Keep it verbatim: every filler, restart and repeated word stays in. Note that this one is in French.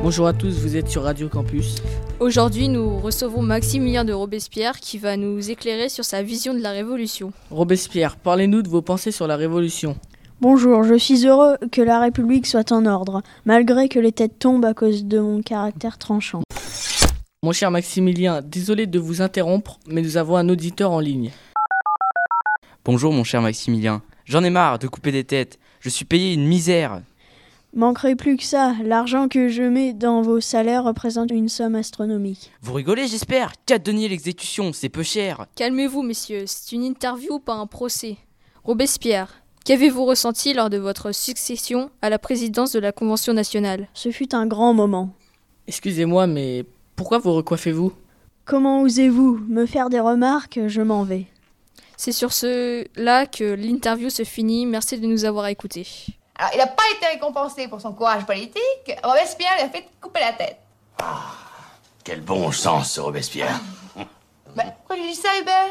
Bonjour à tous, vous êtes sur Radio Campus. Aujourd'hui, nous recevons Maximilien de Robespierre qui va nous éclairer sur sa vision de la Révolution. Robespierre, parlez-nous de vos pensées sur la Révolution. Bonjour, je suis heureux que la République soit en ordre, malgré que les têtes tombent à cause de mon caractère tranchant. Mon cher Maximilien, désolé de vous interrompre, mais nous avons un auditeur en ligne. Bonjour mon cher Maximilien, j'en ai marre de couper des têtes, je suis payé une misère. Manquerait plus que ça, l'argent que je mets dans vos salaires représente une somme astronomique. Vous rigolez j'espère, quatre deniers l'exécution, c'est peu cher. Calmez-vous messieurs, c'est une interview, pas un procès. Robespierre, qu'avez-vous ressenti lors de votre succession à la présidence de la Convention nationale ? Ce fut un grand moment. Excusez-moi, mais pourquoi vous recoiffez-vous ? Comment osez-vous me faire des remarques ? Je m'en vais. C'est sur ce-là que l'interview se finit, merci de nous avoir écoutés. Alors, il n'a pas été récompensé pour son courage politique. Robespierre lui a fait couper la tête. Ah, quel bon sens, ce Robespierre. Bah, pourquoi tu dis ça, Hubert ?